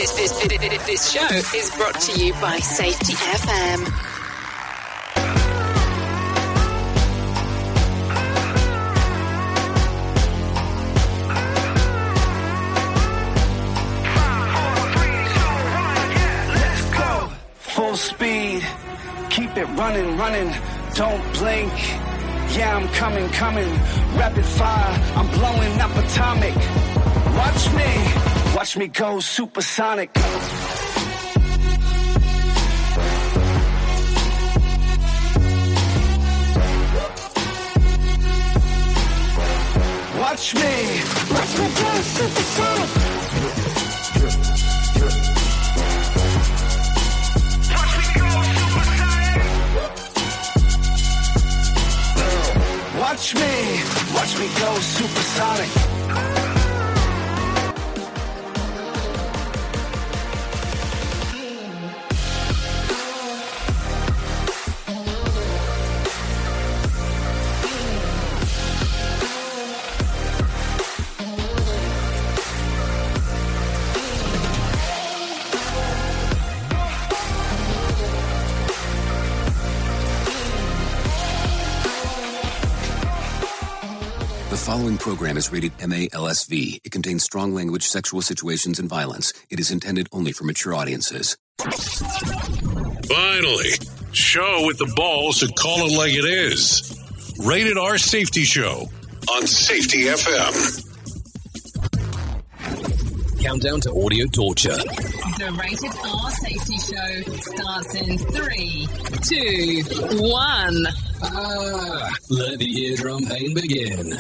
This show is brought to you by Safety FM. Full speed, keep it running, don't blink. Yeah, I'm coming, rapid fire, I'm blowing up atomic. Watch me go supersonic. Watch me go supersonic. Watch me go supersonic. The following program is rated MALSV. It contains strong language, sexual situations, and violence. It is intended only for mature audiences. Finally, show with the balls to call it like it is. Rated R Safety Show on Safety FM. Countdown to audio torture. The Rated R Safety Show starts in 3, 2, 1. Let the eardrum pain begin.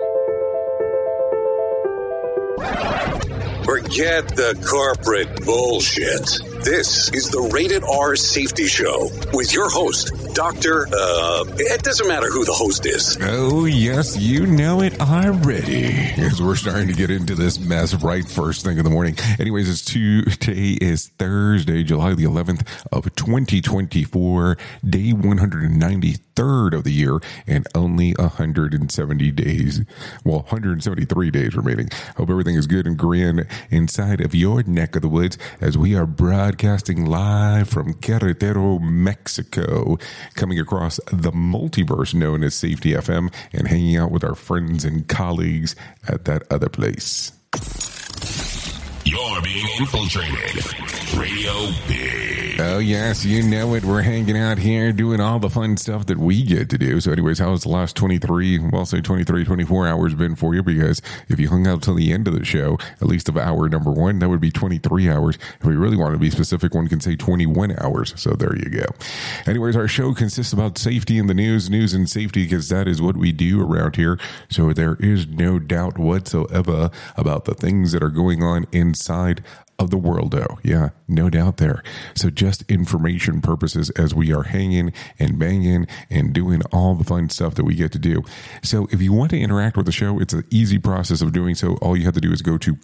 Forget the corporate bullshit. This is the Rated R Safety Show with your host, Dr. It doesn't matter who the host is. Oh, yes, you know it already. As we're starting to get into this mess right first thing in the morning. Anyways, today is Thursday, July the 11th of 2024, day 193rd of the year, and only 170 days. Well, 173 days remaining. Hope everything is good and grand inside of your neck of the woods as we are broadcasting live from Querétaro, Mexico, coming across the multiverse known as Safety FM and hanging out with our friends and colleagues at that other place. You're being infiltrated. Radio Big. Oh, yes, you know it. We're hanging out here doing all the fun stuff that we get to do. So anyways, how's the last 24 hours been for you? Because if you hung out till the end of the show, at least of hour number one, that would be 23 hours. If we really want to be specific, one can say 21 hours. So there you go. Anyways, our show consists about safety in the news and safety, because that is what we do around here. So there is no doubt whatsoever about the things that are going on inside of the world, though. Yeah, no doubt there. So just information purposes as we are hanging and banging and doing all the fun stuff that we get to do. So if you want to interact with the show, it's an easy process of doing so. All you have to do is go to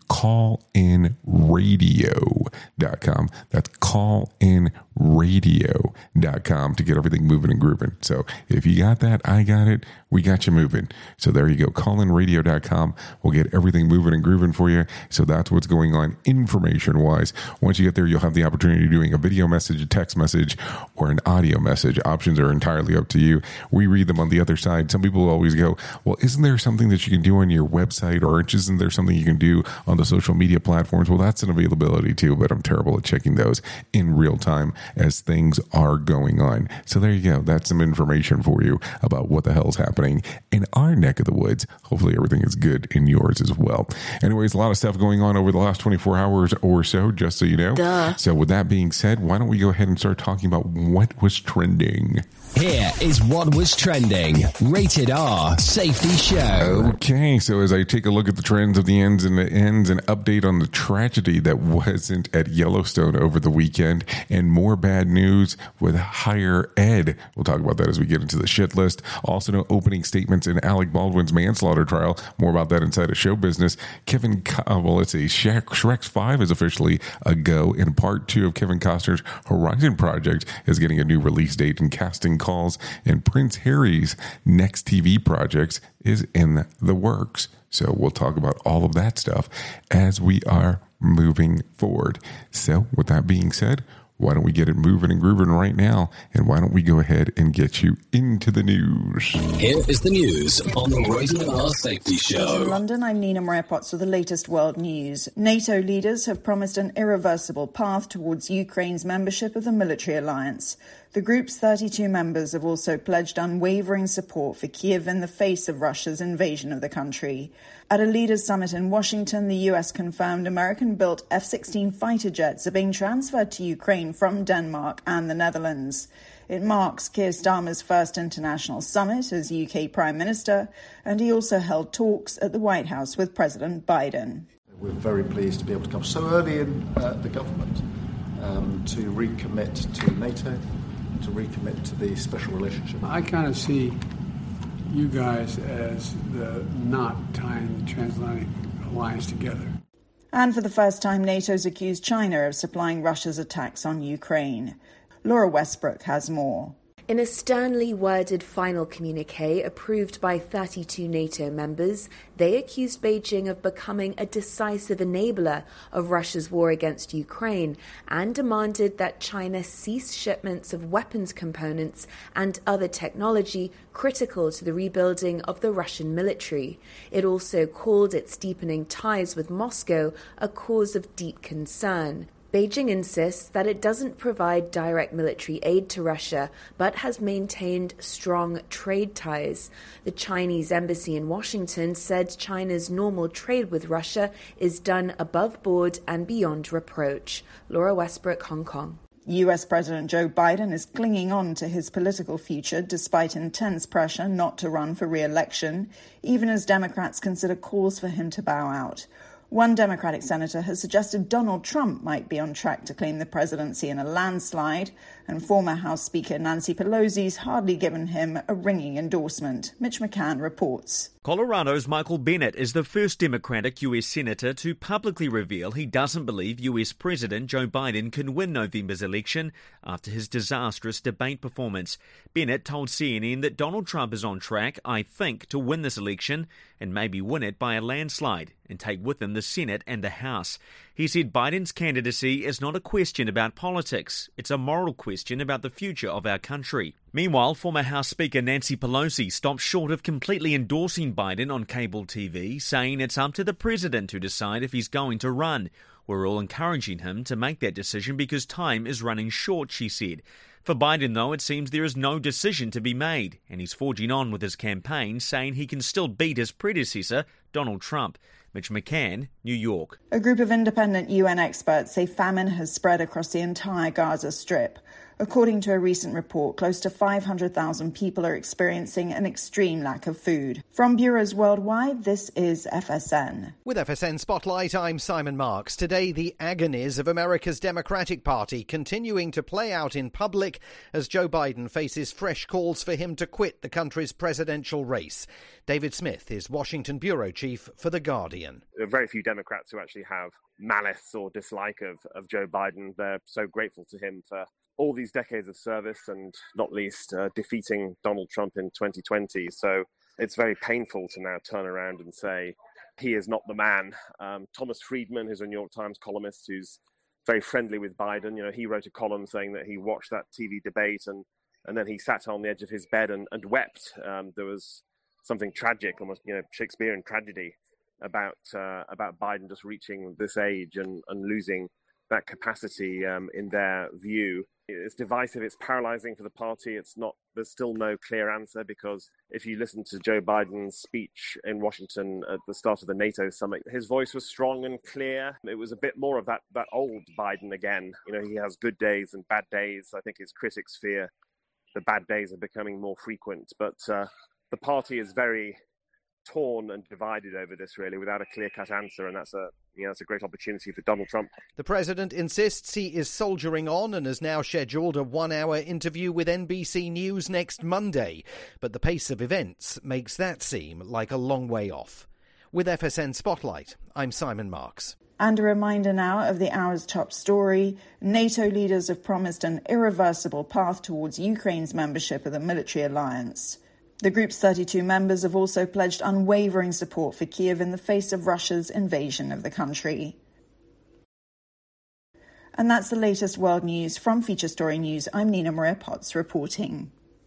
callinradio.com. That's callinradio.com to get everything moving and grooving. So if you got that, I got it. We got you moving. So there you go. Callinradio.com. We'll get everything moving and grooving for you. So that's what's going on information-wise. Once you get there, you'll have the opportunity of doing a video message, a text message, or an audio message. Options are entirely up to you. We read them on the other side. Some people always go, well, isn't there something that you can do on your website, or isn't there something you can do on the social media platforms? Well, that's an availability too, but I'm terrible at checking those in real time as things are going on. So there you go. That's some information for you about what the hell's happening in our neck of the woods. Hopefully everything is good in yours as well. Anyways, a lot of stuff going on over the last 24 hours or so, just so you know. Duh. So with that being said, why don't we go ahead and start talking about what was trending? Here is what was trending. Rated R Safety Show. Okay, so as I take a look at the trends of the ends and update on the tragedy that wasn't at Yellowstone over the weekend, and more bad news with higher ed. We'll talk about that as we get into the shit list. Also, no opening statements in Alec Baldwin's manslaughter trial. More about that inside of show business. Shrek 5 is officially a go, and part 2 of Kevin Costner's Horizon Project is getting a new release date and casting calls, and Prince Harry's next TV projects is in the works. So we'll talk about all of that stuff as we are moving forward. So with that being said, why don't we get it moving and grooving right now? And why don't we go ahead and get you into the news? Here is the news on the Rated R Safety Show. In London, I'm Nina Maria Potts with the latest world news. NATO leaders have promised an irreversible path towards Ukraine's membership of the military alliance. The group's 32 members have also pledged unwavering support for Kyiv in the face of Russia's invasion of the country. At a leaders' summit in Washington, the US confirmed American-built F-16 fighter jets are being transferred to Ukraine from Denmark and the Netherlands. It marks Keir Starmer's first international summit as UK Prime Minister, and he also held talks at the White House with President Biden. We're very pleased to be able to come so early in the government to recommit to NATO, to recommit to the special relationship. I kind of see you guys as the knot tying the transatlantic alliance together. And for the first time, NATO's accused China of supplying Russia's attacks on Ukraine. Laura Westbrook has more. In a sternly worded final communiqué approved by 32 NATO members, they accused Beijing of becoming a decisive enabler of Russia's war against Ukraine and demanded that China cease shipments of weapons components and other technology critical to the rebuilding of the Russian military. It also called its deepening ties with Moscow a cause of deep concern. Beijing insists that it doesn't provide direct military aid to Russia, but has maintained strong trade ties. The Chinese embassy in Washington said China's normal trade with Russia is done above board and beyond reproach. Laura Westbrook, Hong Kong. US President Joe Biden is clinging on to his political future despite intense pressure not to run for re-election, even as Democrats consider calls for him to bow out. One Democratic senator has suggested Donald Trump might be on track to claim the presidency in a landslide, and former House Speaker Nancy Pelosi's hardly given him a ringing endorsement. Mitch McCann reports. Colorado's Michael Bennet is the first Democratic U.S. Senator to publicly reveal he doesn't believe U.S. President Joe Biden can win November's election after his disastrous debate performance. Bennet told CNN that Donald Trump is on track, I think, to win this election and maybe win it by a landslide and take with him the Senate and the House. He said Biden's candidacy is not a question about politics. It's a moral question about the future of our country. Meanwhile, former House Speaker Nancy Pelosi stopped short of completely endorsing Biden on cable TV, saying it's up to the president to decide if he's going to run. We're all encouraging him to make that decision because time is running short, she said. For Biden, though, it seems there is no decision to be made, and he's forging on with his campaign, saying he can still beat his predecessor, Donald Trump. Mitch McCann, New York. A group of independent UN experts say famine has spread across the entire Gaza Strip. According to a recent report, close to 500,000 people are experiencing an extreme lack of food. From bureaus worldwide, this is FSN. With FSN Spotlight, I'm Simon Marks. Today, the agonies of America's Democratic Party continuing to play out in public as Joe Biden faces fresh calls for him to quit the country's presidential race. David Smith is Washington bureau chief for The Guardian. There are very few Democrats who actually have malice or dislike of Joe Biden. They're so grateful to him for all these decades of service and not least defeating Donald Trump in 2020. So it's very painful to now turn around and say he is not the man. Thomas Friedman, who's a New York Times columnist who's very friendly with Biden, he wrote a column saying that he watched that TV debate and then he sat on the edge of his bed and wept. There was something tragic, almost Shakespearean tragedy about Biden just reaching this age and losing that capacity in their view. It's divisive, it's paralyzing for the party. There's still no clear answer because if you listen to Joe Biden's speech in Washington at the start of the NATO summit, his voice was strong and clear. It was a bit more of that old Biden again. He has good days and bad days. I think his critics fear the bad days are becoming more frequent, but the party is very torn and divided over this, really, without a clear-cut answer, and that's a great opportunity for Donald Trump. The president insists he is soldiering on and has now scheduled a 1-hour interview with NBC News next Monday, but the pace of events makes that seem like a long way off. With FSN Spotlight, I'm Simon Marks. And a reminder now of the hour's top story. NATO leaders have promised an irreversible path towards Ukraine's membership of the military alliance. The group's 32 members have also pledged unwavering support for Kyiv in the face of Russia's invasion of the country. And that's the latest world news from Feature Story News. I'm Nina Maria Potts reporting.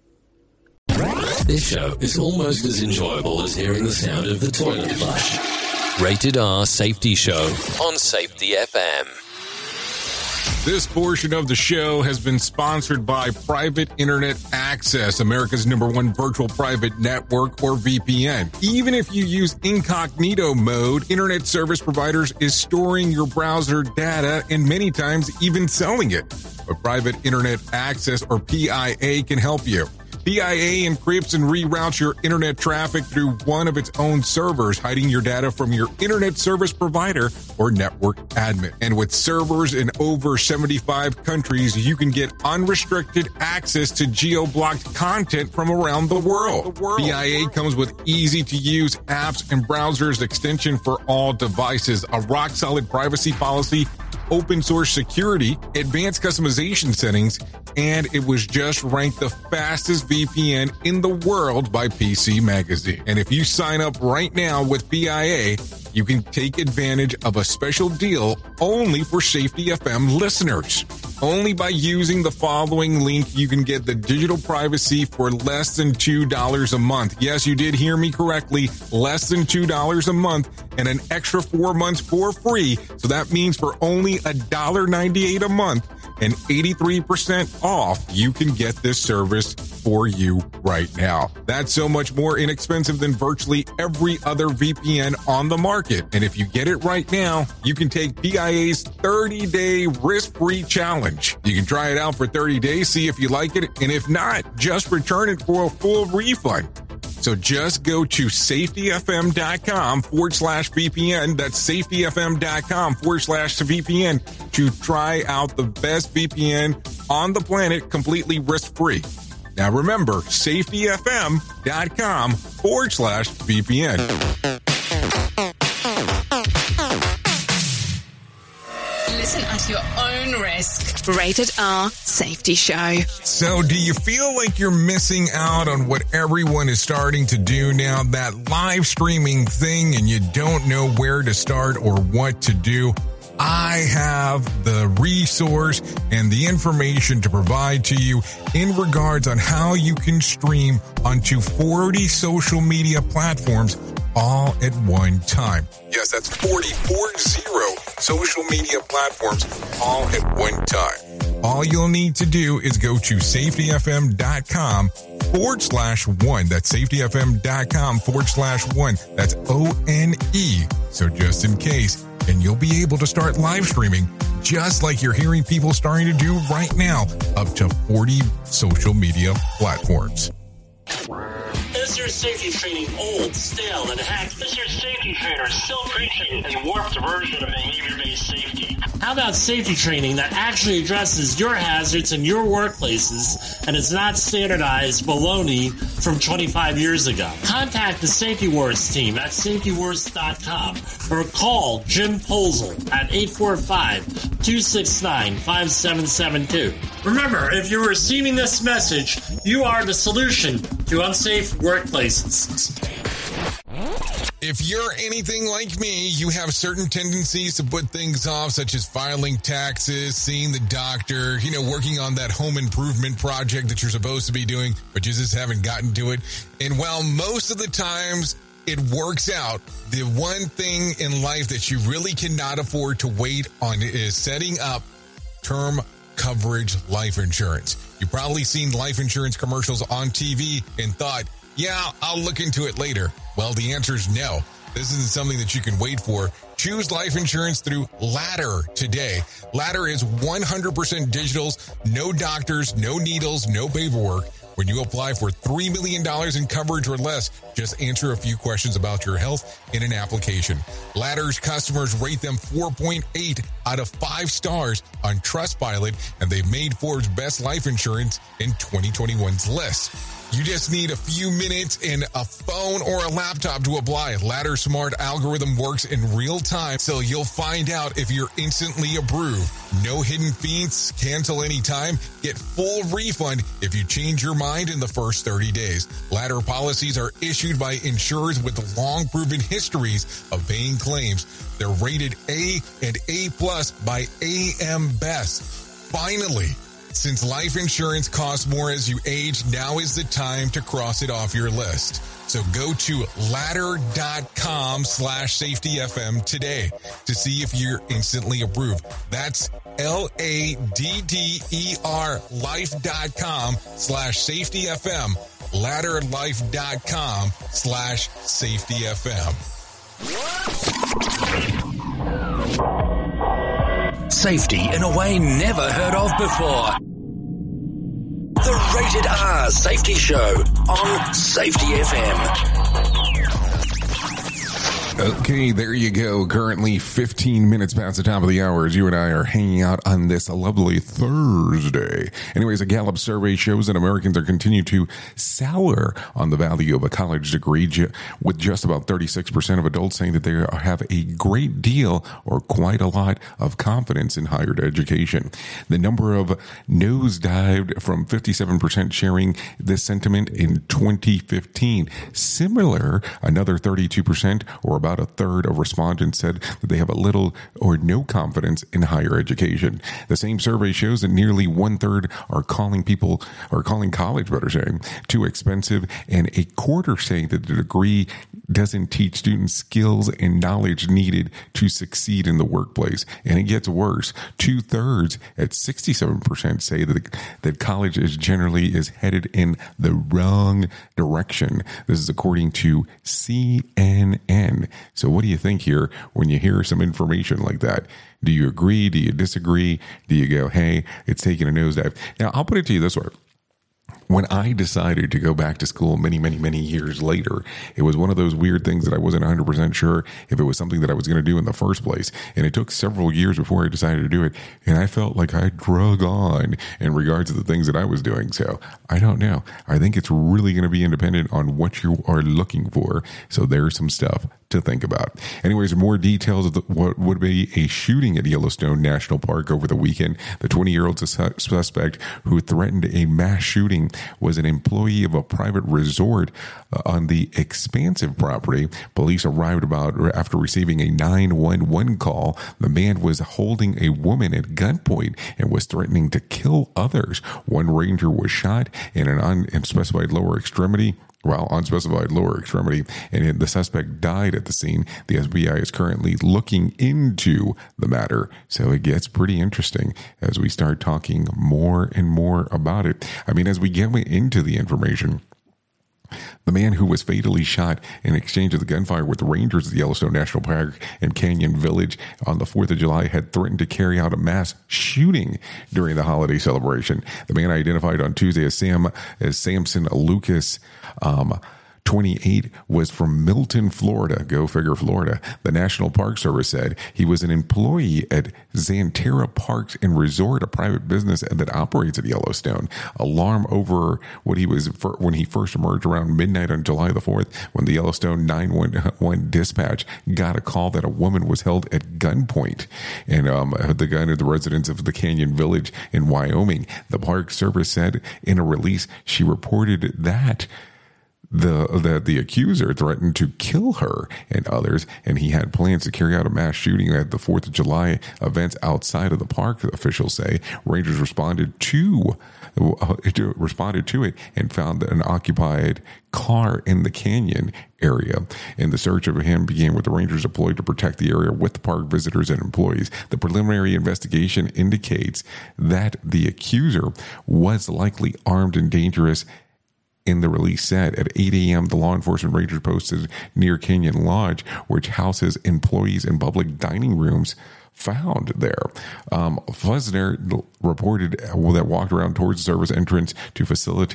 This show is almost as enjoyable as hearing the sound of the toilet flush. Rated R Safety Show on Safety FM. This portion of the show has been sponsored by Private Internet Access, America's #1 virtual private network, or VPN. Even if you use incognito mode, internet service providers is storing your browser data and many times even selling it. But Private Internet Access, or PIA, can help you. PIA encrypts and reroutes your internet traffic through one of its own servers, hiding your data from your internet service provider or network admin. And with servers in over 75 countries, you can get unrestricted access to geo-blocked content from around the world. PIA comes with easy-to-use apps and browsers extension for all devices, a rock-solid privacy policy, open source security, advanced customization settings, and it was just ranked the fastest VPN in the world by PC Magazine. And if you sign up right now with PIA, you can take advantage of a special deal only for Safety FM listeners. Only by using the following link, you can get the digital privacy for less than $2 a month. Yes, you did hear me correctly. Less than $2 a month and an extra 4 months for free. So that means for only $1.98 a month and 83% off, you can get this service for you right now. That's so much more inexpensive than virtually every other VPN on the market. And if you get it right now, you can take PIA's 30-day risk-free challenge. You can try it out for 30 days, see if you like it, and if not, just return it for a full refund. So just go to safetyfm.com/VPN. That's safetyfm.com/VPN to try out the best VPN on the planet completely risk-free. Now remember, safetyfm.com/VPN. Listen at your own risk. Rated R Safety Show. So do you feel like you're missing out on what everyone is starting to do now, that live streaming thing, and you don't know where to start or what to do? I have the resource and the information to provide to you in regards on how you can stream onto 40 social media platforms all at one time. Yes, that's 40 social media platforms all at one time. All you'll need to do is go to safetyfm.com/one. That's safetyfm.com/one. That's ONE. So just in case. And you'll be able to start live streaming just like you're hearing people starting to do right now, up to 40 social media platforms. Is your safety training old, stale, and hacked? Is your safety trainer still preaching a warped version of behavior-based safety? How about safety training that actually addresses your hazards in your workplaces and is not standardized baloney from 25 years ago? Contact the Safety Wars team at safetywars.com or call Jim Posel at 845-269-5772. Remember, if you're receiving this message, you are the solution to unsafe workplaces. If you're anything like me, you have certain tendencies to put things off, such as filing taxes, seeing the doctor, working on that home improvement project that you're supposed to be doing, but you just haven't gotten to it. And while most of the times it works out, the one thing in life that you really cannot afford to wait on is setting up term coverage life insurance. You've probably seen life insurance commercials on TV and thought, yeah, I'll look into it later. Well, the answer is no. This isn't something that you can wait for. Choose life insurance through Ladder today. Ladder is 100% digitals, no doctors, no needles, no paperwork. When you apply for $3 million in coverage or less, just answer a few questions about your health in an application. Ladder's customers rate them 4.8 out of 5 stars on Trustpilot, and they've made Forbes' Best Life Insurance in 2021's list. You just need a few minutes and a phone or a laptop to apply. Ladder Smart algorithm works in real time, so you'll find out if you're instantly approved. No hidden fees, cancel anytime, get full refund if you change your mind in the first 30 days. Ladder policies are issued by insurers with long proven histories of paying claims. They're rated A and A+ by AM Best. Finally, since life insurance costs more as you age, now is the time to cross it off your list. So go to ladder.com/safetyfm today to see if you're instantly approved. That's LADDER life.com/safetyfm. Ladderlife.com/safetyfm. Safety in a way never heard of before. The Rated R Safety Show on Safety FM. Okay, there you go. Currently 15 minutes past the top of the hour as you and I are hanging out on this lovely Thursday. Anyways, a Gallup survey shows that Americans are continuing to sour on the value of a college degree, with just about 36% of adults saying that they have a great deal or quite a lot of confidence in higher education. The number of nosedived from 57% sharing this sentiment in 2015. Similar, another 32% or about a third of respondents said that they have a little or no confidence in higher education. The same survey shows that nearly 1/3 are calling college, better saying, too expensive, and a quarter saying that the degree doesn't teach students skills and knowledge needed to succeed in the workplace. And it gets worse. 2/3 at 67% say that college is headed in the wrong direction. This is according to CNN. So what do you think here when you hear some information like that? Do you agree? Do you disagree? Do you go, hey, it's taking a nosedive? Now, I'll put it to you this way. When I decided to go back to school many, many, many years later, it was one of those weird things that I wasn't 100% sure if it was something that I was going to do in the first place. And it took several years before I decided to do it. And I felt like I drug on in regards to the things that I was doing. So I don't know. I think it's really going to be independent on what you are looking for. So there's some stuff to think about. Anyways, more details of what would be a shooting at Yellowstone National Park over the weekend. The 20-year-old suspect who threatened a mass shooting was an employee of a private resort on the expansive property. Police arrived after receiving a 911 call. The man was holding a woman at gunpoint and was threatening to kill others. One ranger was shot in an unspecified lower extremity, and the suspect died at the scene. The FBI is currently looking into the matter, so it gets pretty interesting as we start talking more and more about it. I mean, as we get into the information, the man who was fatally shot in exchange of the gunfire with the rangers at the Yellowstone National Park and Canyon Village on the 4th of July had threatened to carry out a mass shooting during the holiday celebration. The man identified on Tuesday as Samson Lucas, 28, was from Milton, Florida. Go figure, Florida. The National Park Service said he was an employee at Xanterra Parks and Resort, a private business that operates at Yellowstone. Alarm over what he was when he first emerged around midnight on July the 4th, when the Yellowstone 911 dispatch got a call that a woman was held at gunpoint and the gun at the residence of the Canyon Village in Wyoming. The Park Service said in a release she reported that the accuser threatened to kill her and others, and he had plans to carry out a mass shooting at the 4th of July events outside of the park, officials say. Rangers responded to it and found an occupied car in the canyon area, and the search of him began with the Rangers deployed to protect the area with the park visitors and employees. The preliminary investigation indicates that the accuser was likely armed and dangerous. In the release said at 8 a.m., the law enforcement rangers posted near Canyon Lodge, which houses employees and public dining rooms, found there. Fusner reported that walked around towards the service entrance to facilitate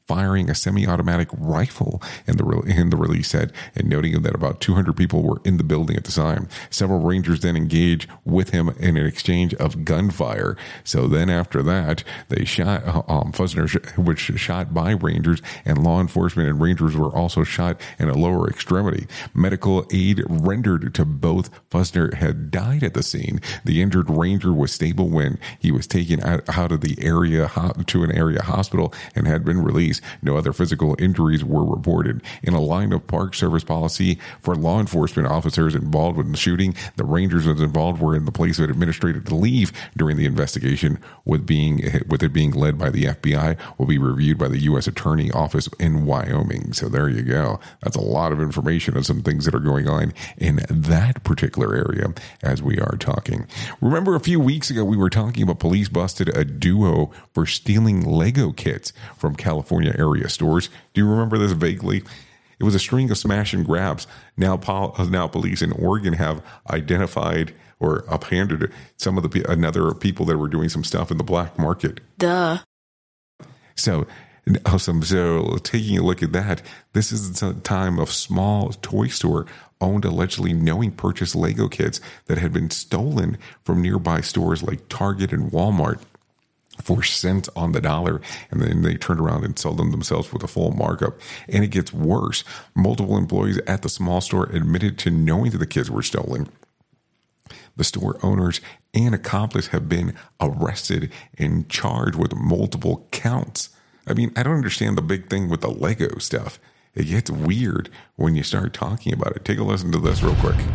firing a semi-automatic rifle, in the release said, and noting that about 200 people were in the building at the time. Several Rangers then engaged with him in an exchange of gunfire. So then after that, they shot Fussner was shot by Rangers, and law enforcement and Rangers were also shot in a lower extremity. Medical aid rendered to both. Fussner had died at the scene. The injured Ranger was stable when he was taken out of the area to an area hospital and had been released. No other physical injuries were reported. In a line of Park Service policy for law enforcement officers involved with the shooting, the Rangers involved were in the place of administrative leave during the investigation, with it being led by the FBI, will be reviewed by the U.S. Attorney Office in Wyoming. So there you go. That's a lot of information on some things that are going on in that particular area as we are talking. Remember a few weeks ago we were talking about police busted a duo for stealing Lego kits from California area stores. Do you remember this vaguely? It was a string of smash and grabs. Now police in Oregon have identified or uphanded some of the another people that were doing some stuff in the black market. Duh. So awesome. So taking a look at that, this is a time of small toy store owned allegedly knowing purchased Lego kits that had been stolen from nearby stores like Target and Walmart for cents on the dollar, and then they turned around and sold them themselves with a full markup. And it gets worse. Multiple employees at the small store admitted to knowing that the kits were stolen. The store owners and accomplice have been arrested and charged with multiple counts. I mean, I don't understand the big thing with the Lego stuff. It gets weird when you start talking about it. Take a listen to this real quick.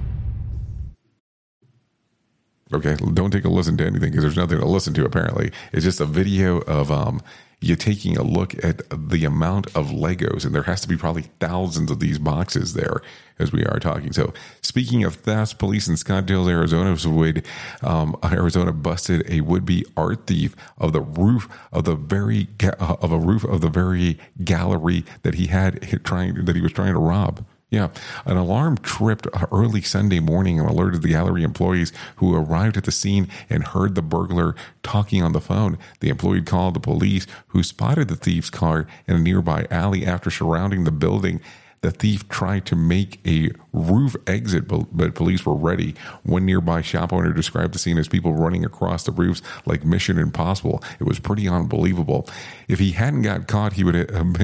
Okay, don't take a listen to anything because there's nothing to listen to, apparently. It's just a video of you taking a look at the amount of Legos, and there has to be probably thousands of these boxes there as we are talking. So speaking of thefts, police in Scottsdale, Arizona busted a would-be art thief of the roof of the very gallery that he was trying to rob. Yeah, an alarm tripped early Sunday morning and alerted the gallery employees who arrived at the scene and heard the burglar talking on the phone. The employee called the police, who spotted the thief's car in a nearby alley. After surrounding the building, the thief tried to make a roof exit, but police were ready. One nearby shop owner described the scene as people running across the roofs like Mission Impossible. It was pretty unbelievable. If he hadn't got caught, he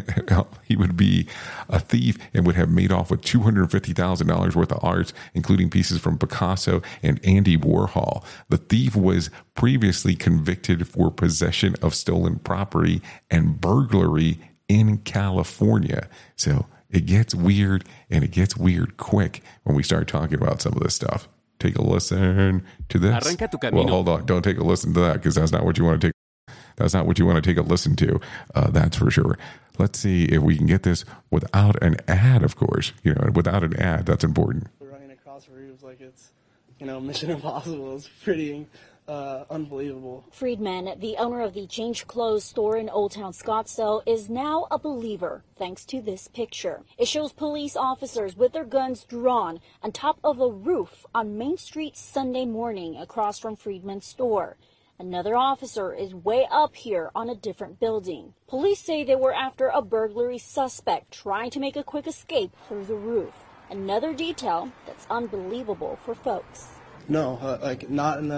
would be a thief and would have made off with $250,000 worth of art, including pieces from Picasso and Andy Warhol. The thief was previously convicted for possession of stolen property and burglary in California. So it gets weird, and it gets weird quick when we start talking about some of this stuff. Take a listen to this. Well, hold on. Don't take a listen to that because that's not what you want to take. That's not what you want to take a listen to. That's for sure. Let's see if we can get this without an ad, of course. Without an ad, that's important. We're running across roofs like it's, Mission Impossible. It's pretty unbelievable. Friedman, the owner of the Change Clothes store in Old Town Scottsdale, is now a believer thanks to this picture. It shows police officers with their guns drawn on top of a roof on Main Street Sunday morning across from Friedman's store. Another officer is way up here on a different building. Police say they were after a burglary suspect trying to make a quick escape through the roof. Another detail that's unbelievable for folks. No, not in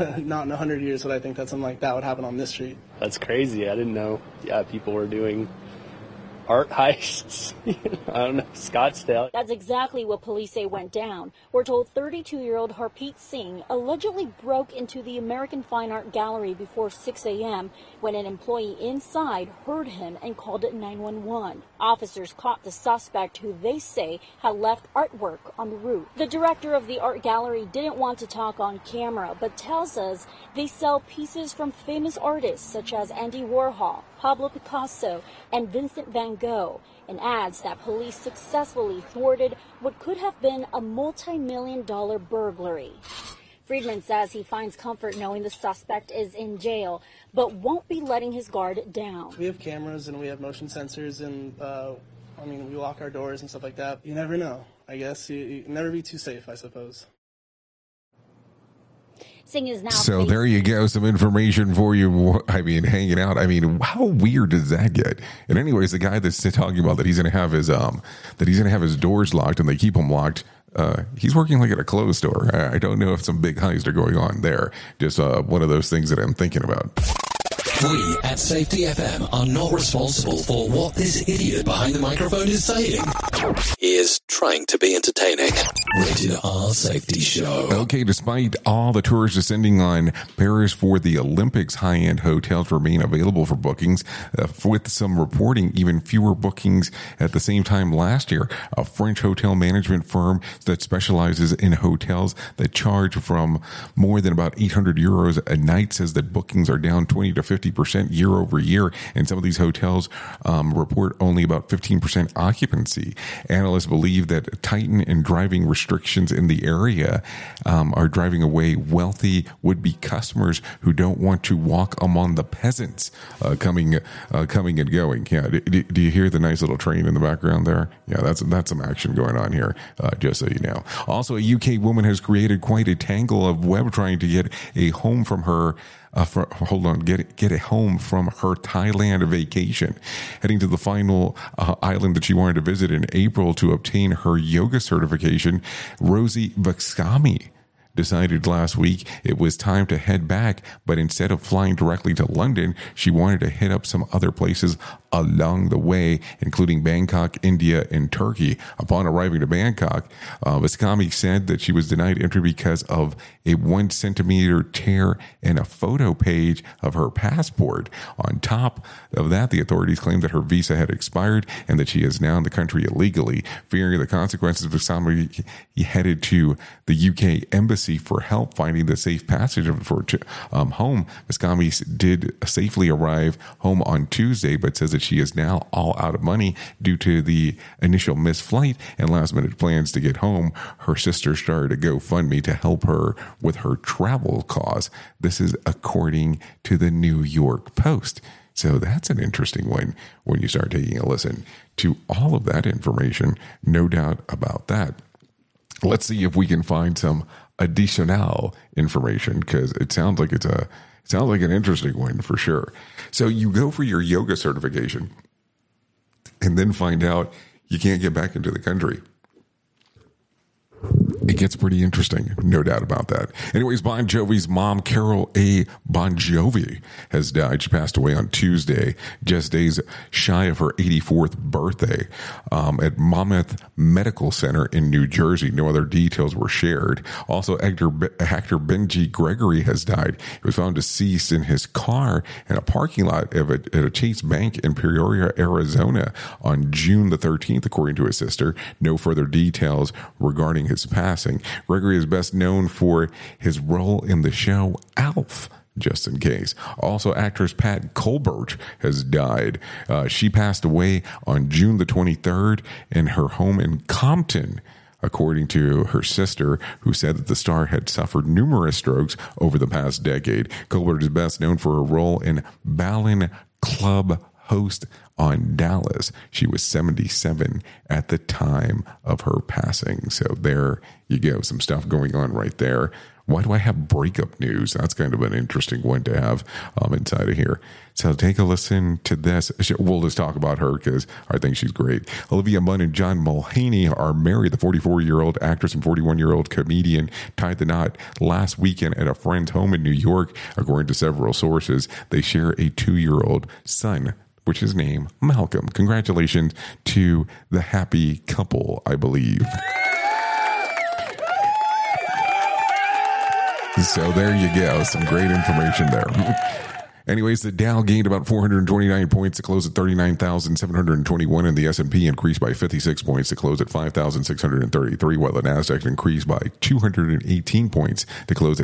100 years would I think that something like that would happen on this street. That's crazy. I didn't know. Yeah, people were doing art heists. I don't know, Scottsdale. That's exactly what police say went down. We're told 32-year-old Harpreet Singh allegedly broke into the American Fine Art Gallery before 6 a.m. when an employee inside heard him and called 911. Officers caught the suspect, who they say had left artwork on the roof. The director of the art gallery didn't want to talk on camera, but tells us they sell pieces from famous artists such as Andy Warhol, Pablo Picasso, and Vincent van Gogh, and adds that police successfully thwarted what could have been a multi-million-dollar burglary. Friedman says he finds comfort knowing the suspect is in jail, but won't be letting his guard down. We have cameras and we have motion sensors, and we lock our doors and stuff like that. You never know. I guess you never be too safe, I suppose. Singh is now. So there you go, some information for you. I mean, hanging out. I mean, how weird does that get? And anyways, the guy that's talking about that he's going to have his doors locked and they keep them locked. He's working like at a clothes store. I don't know if some big heist are going on there. Just one of those things that I'm thinking about. We at Safety FM are not responsible for what this idiot behind the microphone is saying. He is trying to be entertaining. Rated R Safety Show. Okay, despite all the tours descending on Paris for the Olympics, high-end hotels remain available for bookings, with some reporting even fewer bookings at the same time last year. A French hotel management firm that specializes in hotels that charge from more than about 800 euros a night says that bookings are down 20 to 50% year over year, and some of these hotels report only about 15% occupancy. Analysts believe that tighten and driving restrictions in the area are driving away wealthy would-be customers who don't want to walk among the peasants coming and going. Yeah, do you hear the nice little train in the background there? Yeah, that's some action going on here, just so you know. Also, a UK woman has created quite a tangle of web trying to get a home from her get a home from her Thailand vacation. Heading to the final island that she wanted to visit in April to obtain her yoga certification, Rosie Vakskami decided last week it was time to head back, but instead of flying directly to London, she wanted to hit up some other places along the way, including Bangkok, India, and Turkey. Upon arriving to Bangkok, Vakskami said that she was denied entry because of a 1 centimeter tear in a photo page of her passport. On top of that, the authorities claimed that her visa had expired and that she is now in the country illegally. Fearing the consequences, Vakskami headed to the UK embassy for help finding the safe passage for home. Vakskami did safely arrive home on Tuesday, but says that she is now all out of money due to the initial missed flight and last-minute plans to get home. Her sister started a GoFundMe to help her with her travel costs. This is according to the New York Post. So that's an interesting one when you start taking a listen to all of that information. No doubt about that. Let's see if we can find some additional information, because it sounds like an interesting one for sure. So you go for your yoga certification and then find out you can't get back into the country. It gets pretty interesting, no doubt about that. Anyways, Bon Jovi's mom, Carol A. Bon Jovi, has died. She passed away on Tuesday, just days shy of her 84th birthday, at Monmouth Medical Center in New Jersey. No other details were shared. Also, actor Benji Gregory has died. He was found deceased in his car in a parking lot at a Chase Bank in Peoria, Arizona on June the 13th, according to his sister. No further details regarding his passing. Gregory is best known for his role in the show Alf, just in case. Also, actress Pat Colbert has died. She passed away on June the 23rd in her home in Compton, according to her sister, who said that the star had suffered numerous strokes over the past decade. Colbert is best known for her role in Ballin Club host on Dallas. She was 77 at the time of her passing. So there you go. Some stuff going on right there. Why do I have breakup news? That's kind of an interesting one to have inside of here. So take a listen to this. We'll just talk about her because I think she's great. Olivia Munn and John Mulaney are married. The 44-year-old actress and 41-year-old comedian tied the knot last weekend at a friend's home in New York. According to several sources, they share a 2-year-old son, which is named Malcolm. Congratulations to the happy couple, I believe. So there you go. Some great information there. Anyways, the Dow gained about 429 points to close at 39,721, and the S&P increased by 56 points to close at 5,633, while the Nasdaq increased by 218 points to close at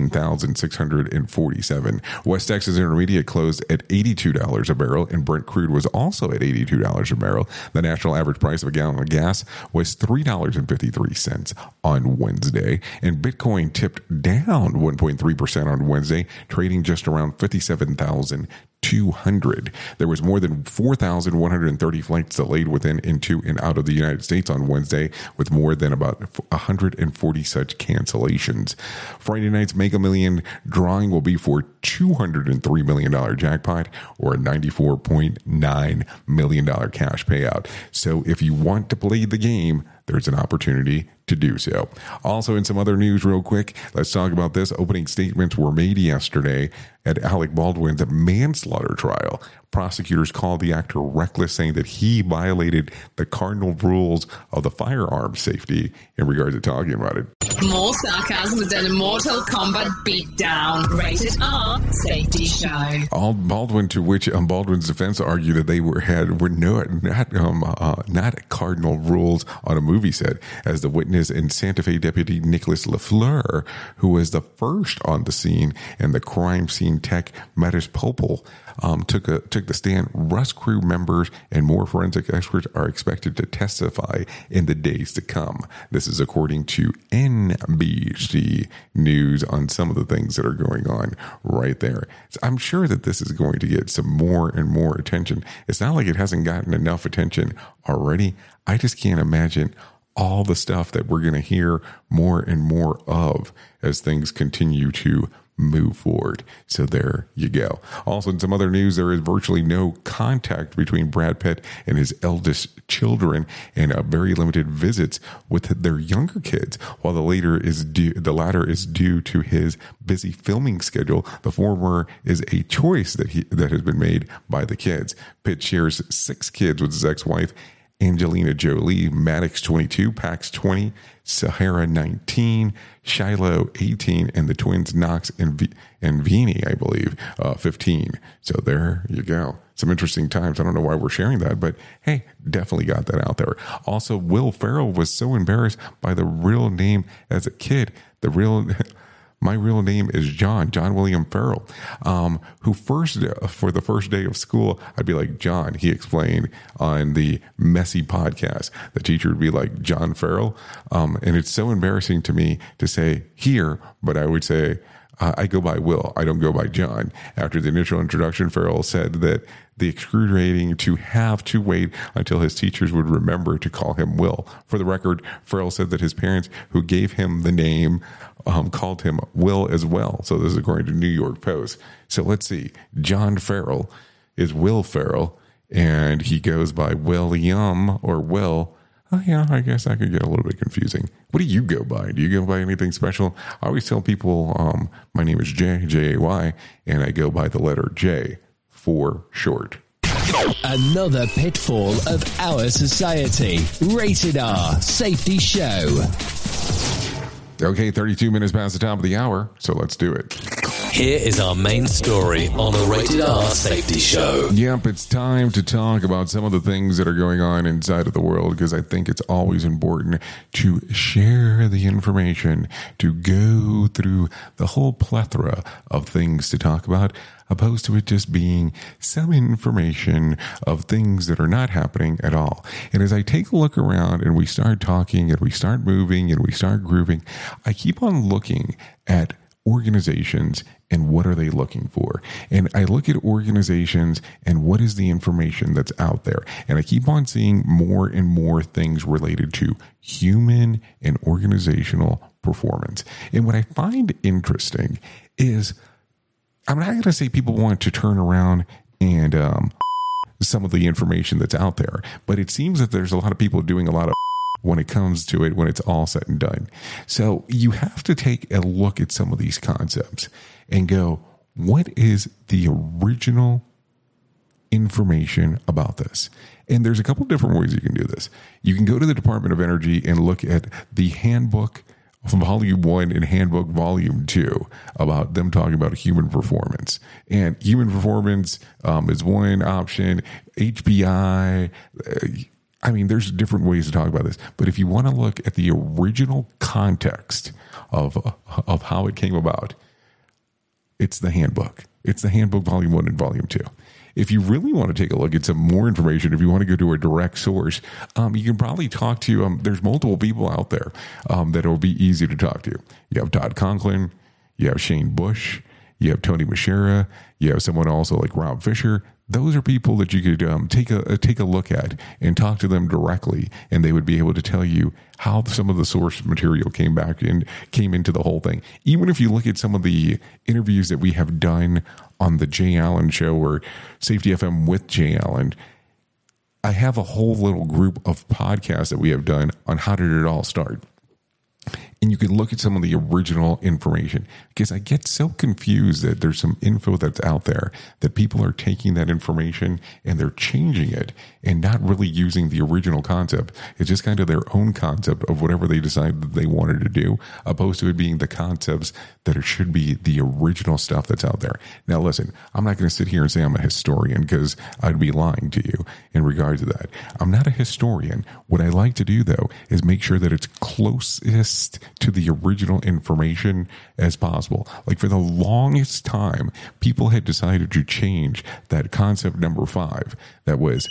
18,647. West Texas Intermediate closed at $82 a barrel, and Brent crude was also at $82 a barrel. The national average price of a gallon of gas was $3.53 on Wednesday, and Bitcoin tipped down 1.3% on Wednesday, trading just around $57,000 7,200. There was more than 4,130 flights delayed within, into, and out of the United States on Wednesday, with more than about 140 such cancellations. Friday night's Mega Million drawing will be for $203 million jackpot, or a $94.9 million cash payout. So if you want to play the game, there's an opportunity to do so. Also, in some other news real quick, let's talk about this. Opening statements were made yesterday at Alec Baldwin's manslaughter trial. Prosecutors called the actor reckless, saying that he violated the cardinal rules of the firearm safety in regards to talking about it. More sarcasm than a Mortal Kombat beatdown. Rated R Safety Show. Baldwin, to which Baldwin's defense argued that they were not cardinal rules on a movie set, as the witness and Santa Fe deputy Nicholas LaFleur, who was the first on the scene, and the crime scene tech Mattis Popel took the stand. Rust crew members and more forensic experts are expected to testify in the days to come. This is according to NBC News on some of the things that are going on right there. So I'm sure that this is going to get some more and more attention. It's not like it hasn't gotten enough attention already. I just can't imagine all the stuff that we're going to hear more and more of as things continue to move forward. So there you go. Also, in some other news, there is virtually no contact between Brad Pitt and his eldest children, and very limited visits with their younger kids, while the latter is due to his busy filming schedule. The former is a choice that has been made by the kids. Pitt shares 6 kids with his ex-wife Angelina Jolie, Maddox 22, Pax 20, Sahara 19, Shiloh 18, and the twins Knox and Vinny, I believe, 15. So there you go. Some interesting times. I don't know why we're sharing that, but hey, definitely got that out there. Also, Will Ferrell was so embarrassed by the real name as a kid. My real name is John William Farrell, who for the first day of school, I'd be like, John, he explained on the Messy podcast. The teacher would be like, John Farrell. And it's so embarrassing to me to say here, but I would say, I go by Will. I don't go by John. After the initial introduction, Farrell said that the excruciating to have to wait until his teachers would remember to call him Will. For the record, Farrell said that his parents, who gave him the name, called him Will as well. So this is according to New York Post. So let's see. John Farrell is Will Ferrell, and he goes by William or Will. Oh, yeah, I guess that could get a little bit confusing. What do you go by? Do you go by anything special? I always tell people my name is Jay, J-A-Y, and I go by the letter J for short. Another pitfall of our society. Rated R Safety Show. Okay, 32 minutes past the top of the hour, so let's do it. Here is our main story on the Rated R Safety Show. Yep, it's time to talk about some of the things that are going on inside of the world, because I think it's always important to share the information, to go through the whole plethora of things to talk about, opposed to it just being some information of things that are not happening at all. And as I take a look around and we start talking and we start moving and we start grooving, I keep on looking at organizations and what are they looking for? And I look at organizations and what is the information that's out there? And I keep on seeing more and more things related to human and organizational performance. And what I find interesting is, I'm not going to say people want to turn around and some of the information that's out there, but it seems that there's a lot of people doing a lot of when it comes to it, when it's all said and done. So you have to take a look at some of these concepts and go, what is the original information about this? And there's a couple different ways you can do this. You can go to the Department of Energy and look at the handbook Volume 1 and Handbook Volume 2 about them talking about human performance. And human performance is one option. HPI, I mean, there's different ways to talk about this. But if you want to look at the original context of how it came about, it's the handbook. It's the Handbook Volume 1 and Volume 2. If you really want to take a look at some more information, if you want to go to a direct source, you can probably talk to, there's multiple people out there that will be easy to talk to. You have Todd Conklin, you have Shane Bush, You have Tony Machera. You have someone also like Rob Fisher. Those are people that you could take a look at and talk to them directly, and they would be able to tell you how some of the source material came into the whole thing. Even if you look at some of the interviews that we have done on the Jay Allen Show or Safety FM with Jay Allen, I have a whole little group of podcasts that we have done on how did it all start. And you can look at some of the original information, because I get so confused that there's some info that's out there that people are taking that information and they're changing it and not really using the original concept. It's just kind of their own concept of whatever they decided that they wanted to do, opposed to it being the concepts that it should be the original stuff that's out there. Now, listen, I'm not going to sit here and say I'm a historian, because I'd be lying to you in regard to that. I'm not a historian. What I like to do, though, is make sure that it's closest to the original information as possible. Like, for the longest time, people had decided to change that concept number 5 that was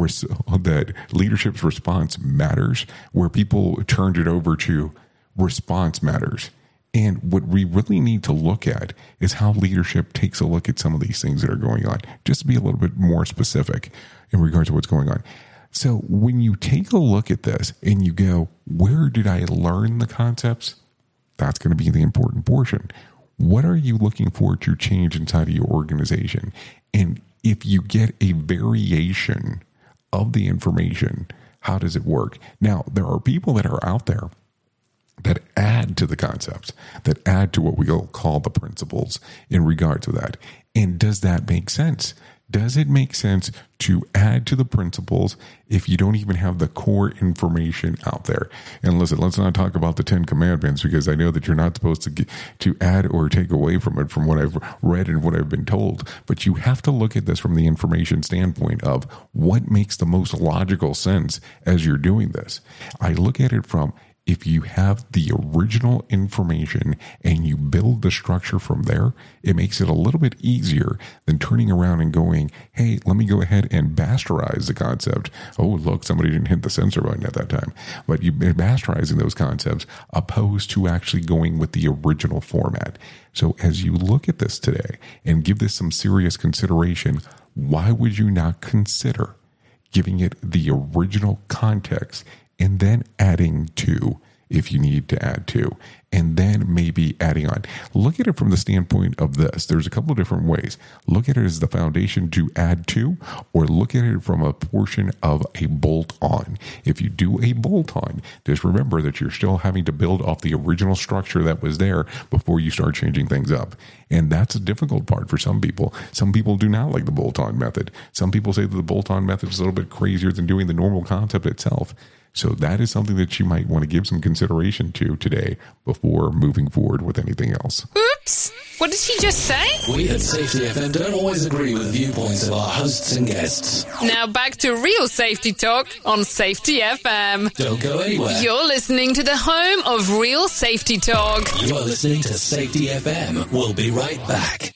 that leadership's response matters, where people turned it over to response matters. And what we really need to look at is how leadership takes a look at some of these things that are going on, just to be a little bit more specific in regards to what's going on. So when you take a look at this and you go, where did I learn the concepts? That's going to be the important portion. What are you looking for to change inside of your organization? And if you get a variation of the information, how does it work? Now, there are people that are out there that add to the concepts, that add to what we call the principles in regard to that. And does that make sense? Does it make sense to add to the principles if you don't even have the core information out there? And listen, let's not talk about the 10 Commandments, because I know that you're not supposed to add or take away from it, from what I've read and what I've been told. But you have to look at this from the information standpoint of what makes the most logical sense as you're doing this. I look at it from, if you have the original information and you build the structure from there, it makes it a little bit easier than turning around and going, hey, let me go ahead and bastardize the concept. Oh, look, somebody didn't hit the censor button at that time. But you've been bastardizing those concepts opposed to actually going with the original format. So as you look at this today and give this some serious consideration, why would you not consider giving it the original context and then adding to, if you need to add to, and then maybe adding on? Look at it from the standpoint of this. There's a couple of different ways. Look at it as the foundation to add to, or look at it from a portion of a bolt-on. If you do a bolt-on, just remember that you're still having to build off the original structure that was there before you start changing things up. And that's a difficult part for some people. Some people do not like the bolt-on method. Some people say that the bolt-on method is a little bit crazier than doing the normal concept itself. So that is something that you might want to give some consideration to today before moving forward with anything else. Oops! What did he just say? We at Safety FM don't always agree with viewpoints of our hosts and guests. Now back to real safety talk on Safety FM. Don't go anywhere. You're listening to the home of real safety talk. You are listening to Safety FM. We'll be right back.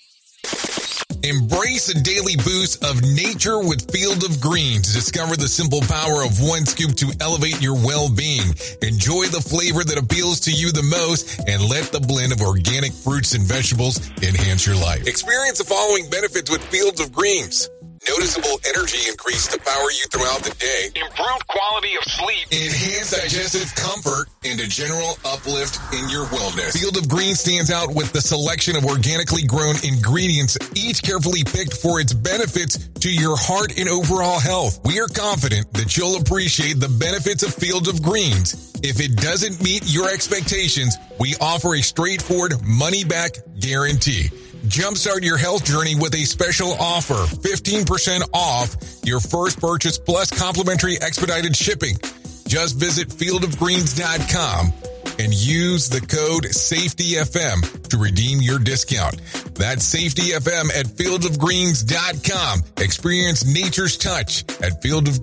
Embrace a daily boost of nature with Field of Greens. Discover the simple power of one scoop to elevate your well-being. Enjoy the flavor that appeals to you the most, and let the blend of organic fruits and vegetables enhance your life. Experience the following benefits with Fields of Greens. Noticeable energy increase to power you throughout the day. Improved quality of sleep. Enhanced digestive comfort and a general uplift in your wellness. Field of Greens stands out with the selection of organically grown ingredients, each carefully picked for its benefits to your heart and overall health. We are confident that you'll appreciate the benefits of Field of Greens. If it doesn't meet your expectations, we offer a straightforward money-back guarantee. Jumpstart your health journey with a special offer. 15% off your first purchase plus complimentary expedited shipping. Just visit fieldofgreens.com and use the code SAFETYFM to redeem your discount. That's SAFETYFM at fieldofgreens.com. Experience nature's touch at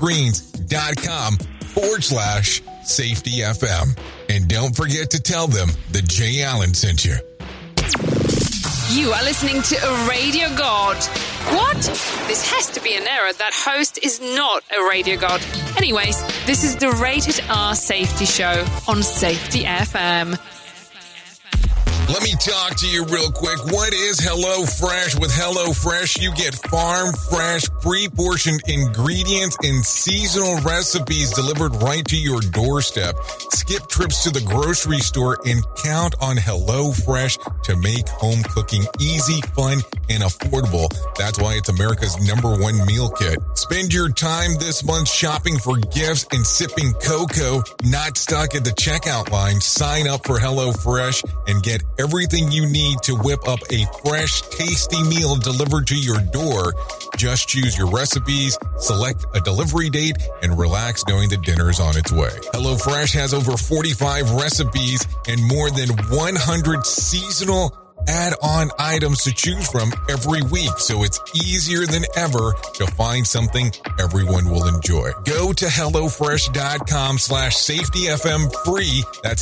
fieldofgreens.com/SAFETYFM. And don't forget to tell them that Jay Allen sent you. You are listening to a radio god. What? This has to be an error. That host is not a radio god. Anyways, this is the Rated R Safety Show on Safety FM. Let me talk to you real quick. What is HelloFresh? With HelloFresh, you get farm fresh, pre-portioned ingredients and seasonal recipes delivered right to your doorstep. Skip trips to the grocery store and count on HelloFresh to make home cooking easy, fun, and affordable. That's why it's America's #1 meal kit. Spend your time this month shopping for gifts and sipping cocoa, not stuck at the checkout line. Sign up for HelloFresh and get everything you need to whip up a fresh, tasty meal delivered to your door. Just choose your recipes, select a delivery date, and relax knowing the dinner's on its way. HelloFresh has over 45 recipes and more than 100 seasonal add-on items to choose from every week, so it's easier than ever to find something everyone will enjoy. Go to HelloFresh.com/SafetyFM free. That's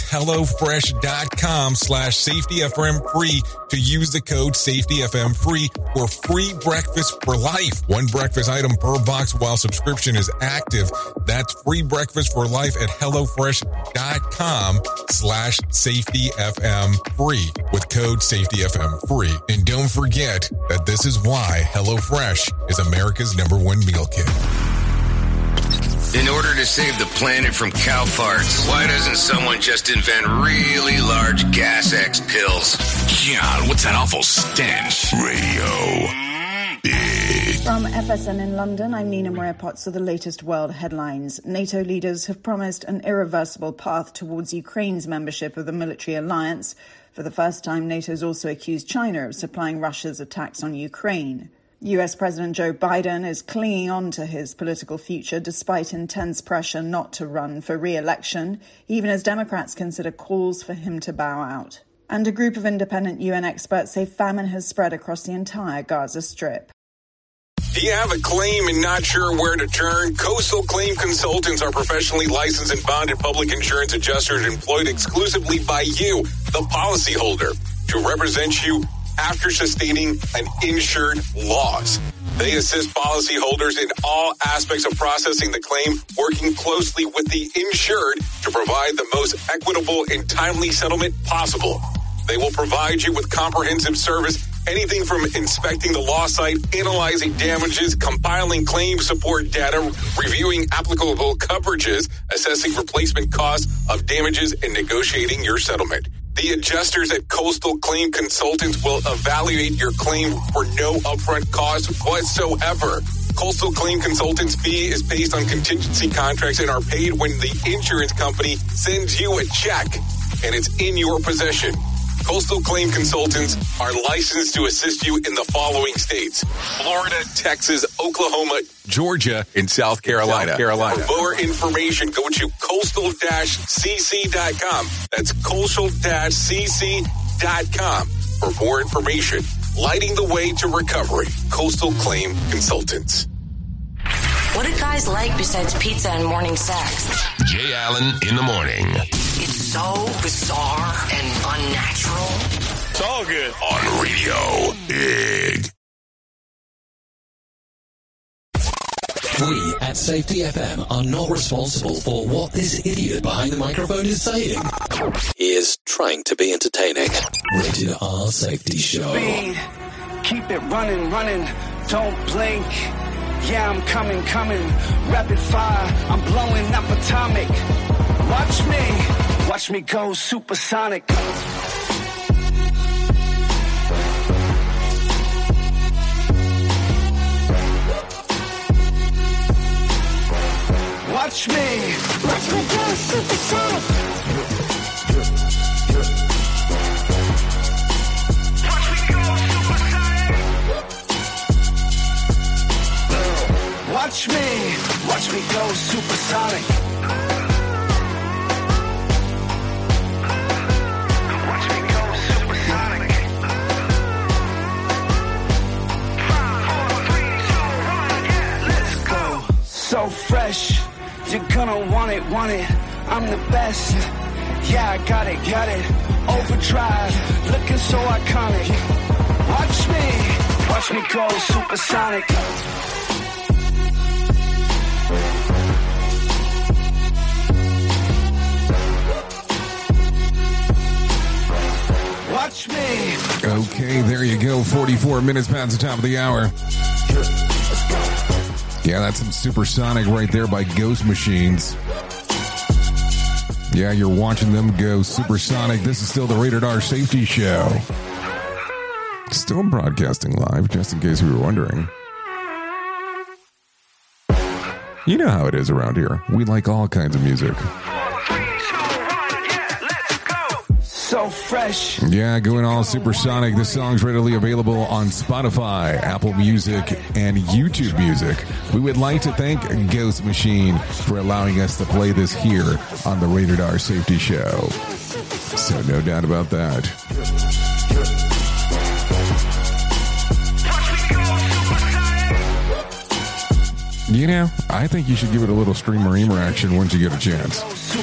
HelloFresh.com/SafetyFM free to use the code SafetyFM free for free breakfast for life. One breakfast item per box while subscription is active. That's free breakfast for life at HelloFresh.com/SafetyFM free with code SafetyFM free. And don't forget that this is why HelloFresh is America's #1 meal kit. In order to save the planet from cow farts, why doesn't someone just invent really large Gas X pills? God, what's that awful stench? Radio. From FSN in London, I'm Nina Maria Potts with the latest world headlines. NATO leaders have promised an irreversible path towards Ukraine's membership of the military alliance. For the first time, NATO's also accused China of supplying Russia's attacks on Ukraine. US President Joe Biden is clinging on to his political future despite intense pressure not to run for re-election, even as Democrats consider calls for him to bow out. And a group of independent UN experts say famine has spread across the entire Gaza Strip. Do you have a claim and not sure where to turn? Coastal Claim Consultants are professionally licensed and bonded public insurance adjusters employed exclusively by you, the policyholder, to represent you after sustaining an insured loss. They assist policyholders in all aspects of processing the claim, working closely with the insured to provide the most equitable and timely settlement possible. They will provide you with comprehensive service, anything from inspecting the loss site, analyzing damages, compiling claim support data, reviewing applicable coverages, assessing replacement costs of damages, and negotiating your settlement. The adjusters at Coastal Claim Consultants will evaluate your claim for no upfront cost whatsoever. Coastal Claim Consultants' fee is based on contingency contracts and are paid when the insurance company sends you a check and it's in your possession. Coastal Claim Consultants are licensed to assist you in the following states: Florida, Texas, Oklahoma, Georgia, and South Carolina. For more information, go to coastal-cc.com. That's coastal-cc.com. For more information, lighting the way to recovery. Coastal Claim Consultants. What do guys like besides pizza and morning sex? Jay Allen in the morning. It's so bizarre and unnatural. It's all good. On Radio Big. We at Safety FM are not responsible for what this idiot behind the microphone is saying. He is trying to be entertaining. Rated R Safety Show. Speed, keep it running, don't blink. Yeah, I'm coming, rapid fire, I'm blowing up atomic. Watch me go supersonic. Watch me go supersonic. Watch me go supersonic. Watch me go supersonic. 5, 4, 3, 2, 1, yeah, let's go. So fresh, you're gonna want it. I'm the best. Yeah, I got it. Overdrive, looking so iconic. Watch me go supersonic. watch me. Okay, there you go. 44 minutes past the top of the hour. Yeah, that's some Supersonic right there by Ghost Machines. Yeah, you're watching them go supersonic. This is still the Rated R Safety Show. Still broadcasting live, just in case you were wondering. You know how it is around here. We like all kinds of music. So fresh. Yeah, going all supersonic. This song's readily available on Spotify, Apple Music, and YouTube Music. We would like to thank Ghost Machine for allowing us to play this here on the Rated R Safety Show. So no doubt about that. You know, I think you should give it a little streamer action once you get a chance.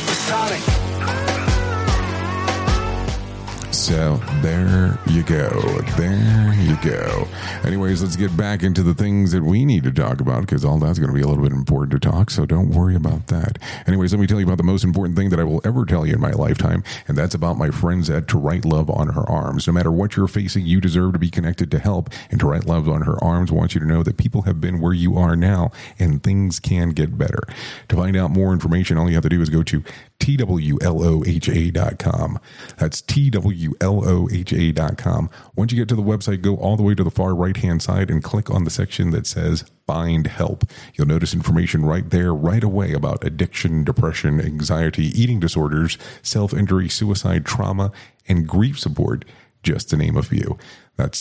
So there you go. There you go. Anyways, let's get back into the things that we need to talk about, because all that's going to be a little bit important to talk, so don't worry about that. Anyways, let me tell you about the most important thing that I will ever tell you in my lifetime, and that's about my friends at To Write Love on Her Arms. No matter what you're facing, you deserve to be connected to help, and To Write Love on Her Arms wants you to know that people have been where you are now, and things can get better. To find out more information, all you have to do is go to TWLOHA.com. That's TWLOHA.com. Once you get to the website, go all the way to the far right-hand side and click on the section that says Find Help. You'll notice information right there, right away about addiction, depression, anxiety, eating disorders, self-injury, suicide, trauma, and grief support, just to name a few. That's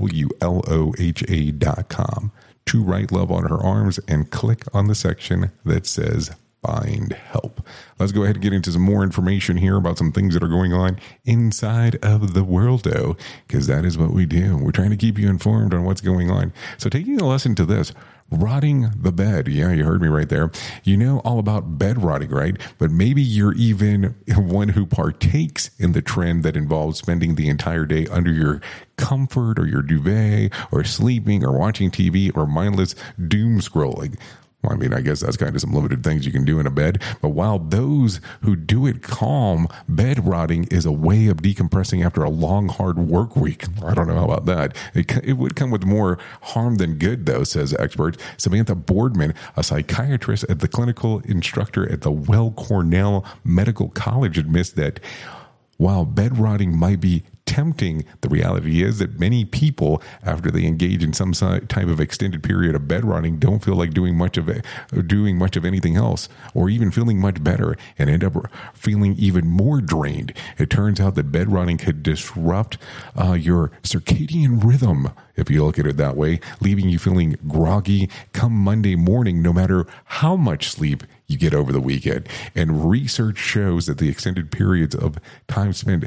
TWLOHA.com. To Write Love on Her Arms, and click on the section that says Find Help. Let's go ahead and get into some more information here about some things that are going on inside of the world, though, because that is what we do. We're trying to keep you informed on what's going on. So taking a lesson to this, rotting the bed. Yeah, you heard me right there. You know all about bed rotting, right? But maybe you're even one who partakes in the trend that involves spending the entire day under your comfort or your duvet or sleeping or watching TV or mindless doom scrolling. Well, I mean, I guess that's kind of some limited things you can do in a bed. But while those who do it calm, bed rotting is a way of decompressing after a long, hard work week. I don't know about that. It would come with more harm than good, though, says expert Samantha Boardman, a psychiatrist at the clinical instructor at the Weill Cornell Medical College, admits that while bed rotting might be tempting, the reality is that many people, after they engage in some type of extended period of bed rotting, don't feel like doing much of anything else, or even feeling much better, and end up feeling even more drained. It turns out that bed rotting could disrupt your circadian rhythm, if you look at it that way, leaving you feeling groggy come Monday morning, no matter how much sleep you get over the weekend. And research shows that the extended periods of time spent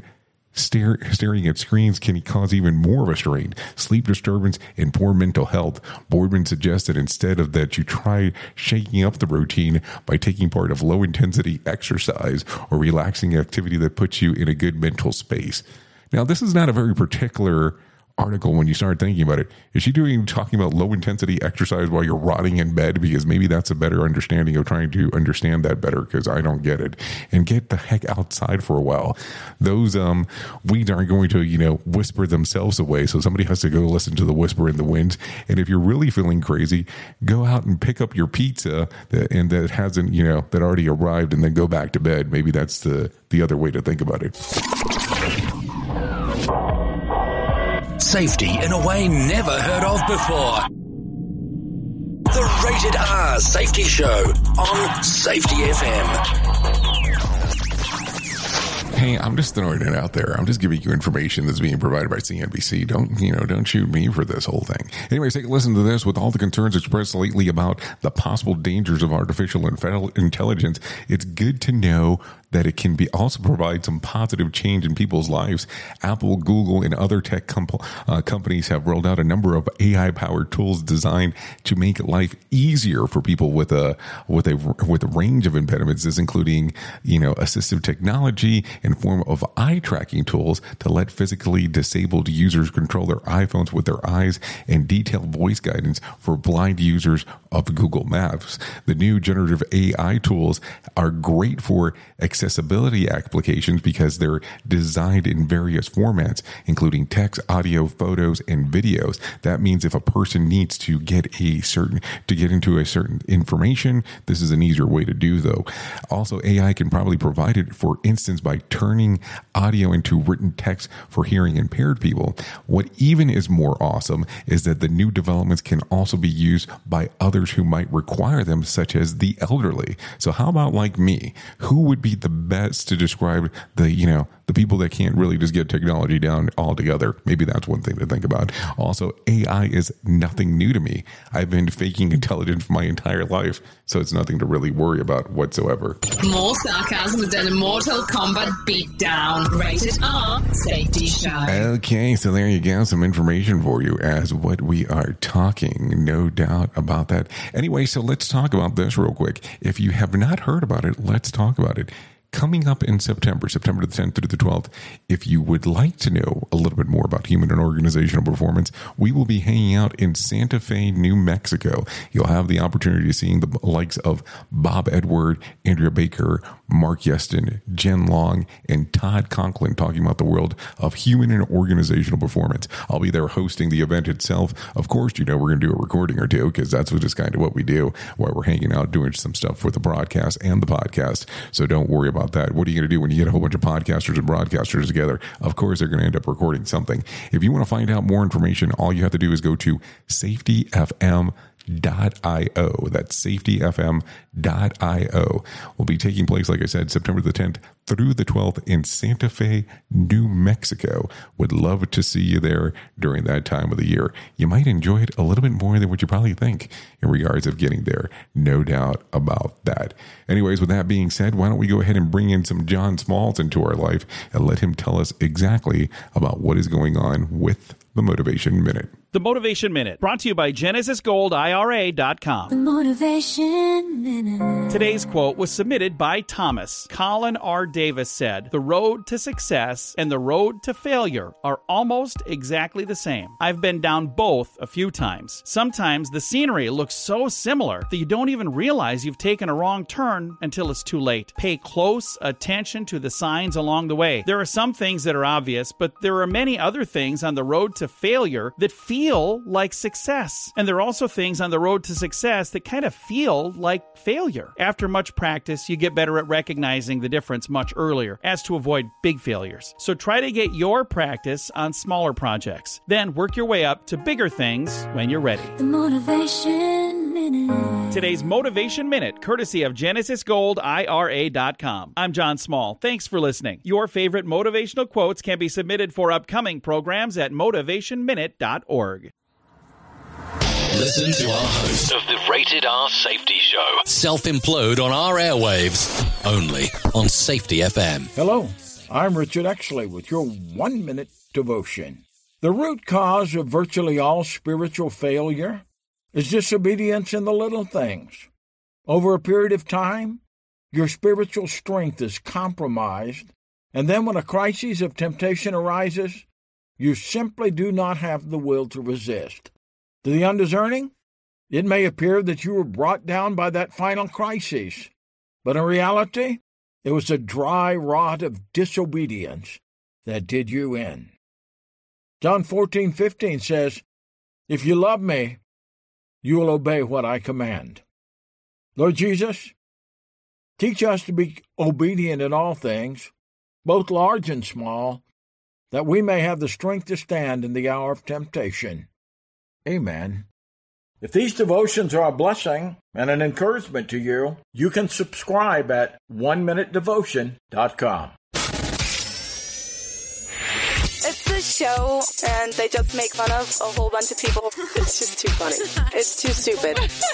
staring at screens can cause even more of a strain, sleep disturbance, and poor mental health. Boardman suggested instead of that you try shaking up the routine by taking part of low-intensity exercise or relaxing activity that puts you in a good mental space. Now, this is not a very particular article when you start thinking about it. Is she talking about low intensity exercise while you're rotting in bed? Because maybe that's a better understanding of trying to understand that better, because I don't get it. And get the heck outside for a while. Those weeds aren't going to, whisper themselves away. So somebody has to go listen to the whisper in the wind. And if you're really feeling crazy, go out and pick up your pizza that hasn't, that already arrived, and then go back to bed. Maybe that's the other way to think about it. Safety in a way never heard of before. The Rated R Safety Show on Safety FM. Hey, I'm just throwing it out there. I'm just giving you information that's being provided by CNBC. Don't shoot me for this whole thing. Anyways, take a listen to this. With all the concerns expressed lately about the possible dangers of artificial intelligence, it's good to know that it can also provide some positive change in people's lives. Apple, Google, and other tech companies have rolled out a number of AI-powered tools designed to make life easier for people with a range of impediments. This including, assistive technology and in form of eye tracking tools to let physically disabled users control their iPhones with their eyes, and detailed voice guidance for blind users of Google Maps. The new generative AI tools are great for accessibility applications because they're designed in various formats, including text, audio, photos, and videos. That means if a person needs to get into a certain information, this is an easier way to do, though. Also, AI can probably provide it, for instance, by turning audio into written text for hearing impaired people. What even is more awesome is that the new developments can also be used by others who might require them, such as the elderly. So how about like me? Who would be the best to describe the people that can't really just get technology down altogether? Maybe that's one thing to think about. Also, AI is nothing new to me. I've been faking intelligence for my entire life, so it's nothing to really worry about whatsoever. More sarcasm than a Mortal Kombat beatdown. Rated R Safety Show. Okay, so there you go. Some information for you as what we are talking. No doubt about that. Anyway, so let's talk about this real quick. If you have not heard about it, let's talk about it. Coming up in September the 10th through the 12th, if you would like to know a little bit more about human and organizational performance, we will be hanging out in Santa Fe, New Mexico. You'll have the opportunity to see the likes of Bob Edward, Andrea Baker, Mark Yeston, Jen Long, and Todd Conklin talking about the world of human and organizational performance. I'll be there hosting the event itself. Of course, we're going to do a recording or two because that's just kind of what we do while we're hanging out doing some stuff for the broadcast and the podcast. So don't worry about that. What are you going to do when you get a whole bunch of podcasters and broadcasters together? Of course, they're going to end up recording something. If you want to find out more information, all you have to do is go to safetyfm.io. That's safetyfm.io. Will be taking place, like I said, September the 10th through the 12th in Santa Fe, New Mexico. Would love to see you there during that time of the year. You might enjoy it a little bit more than what you probably think in regards of getting there. No doubt about that. Anyways, with that being said, why don't we go ahead and bring in some John Smalls into our life and let him tell us exactly about what is going on with the Motivation Minute. The Motivation Minute, brought to you by GenesisGoldIRA.com. The Motivation Minute. Today's quote was submitted by Thomas. Colin R. Davis said, "The road to success and the road to failure are almost exactly the same. I've been down both a few times. Sometimes the scenery looks so similar that you don't even realize you've taken a wrong turn until it's too late. Pay close attention to the signs along the way. There are some things that are obvious, but there are many other things on the road to failure that feel like success. And there are also things on the road to success that kind of feel like failure. After much practice, you get better at recognizing the difference much earlier, as to avoid big failures. So try to get your practice on smaller projects. Then work your way up to bigger things when you're ready." The Motivation Minute. Today's Motivation Minute, courtesy of GenesisGoldIRA.com. I'm John Small. Thanks for listening. Your favorite motivational quotes can be submitted for upcoming programs at motivationminute.org. Listen to our host Of the Rated R Safety Show. self-implode on our airwaves, only on Safety FM. Hello, I'm Richard Exley with your 1-minute devotion. The root cause of virtually all spiritual failure is disobedience in the little things. Over a period of time, your spiritual strength is compromised, and then when a crisis of temptation arises, you simply do not have the will to resist. To the undiscerning, it may appear that you were brought down by that final crisis, but in reality, it was a dry rot of disobedience that did you in. John 14:15 says, "If you love me, you will obey what I command." Lord Jesus, teach us to be obedient in all things, both large and small, that we may have the strength to stand in the hour of temptation. Amen. If these devotions are a blessing and an encouragement to you, you can subscribe at oneminutedevotion.com. It's the show, and they just make fun of a whole bunch of people. It's just too funny. It's too stupid.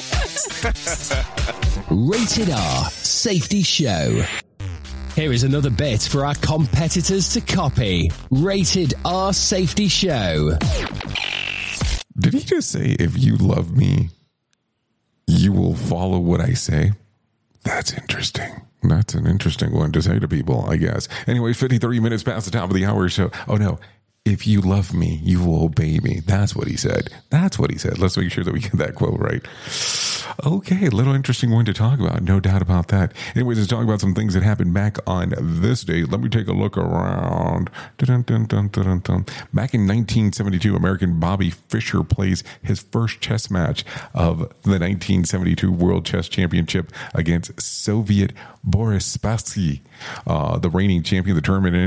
Rated R Safety Show. Here is another bit for our competitors to copy. Rated R Safety Show. Did he just say, if you love me, you will follow what I say? That's interesting. That's an interesting one to say to people, I guess. Anyway, 53 minutes past the top of the hour. So, oh no. If you love me, you will obey me. That's what he said. That's what he said. Let's make sure that we get that quote right. Okay, a little interesting one to talk about. No doubt about that. Anyways, let's talk about some things that happened back on this day. Let me take a look around. Dun, dun, dun, dun, dun, dun. Back in 1972, American Bobby Fischer plays his first chess match of the 1972 World Chess Championship against Soviet Boris Spassky, the reigning champion. The tournament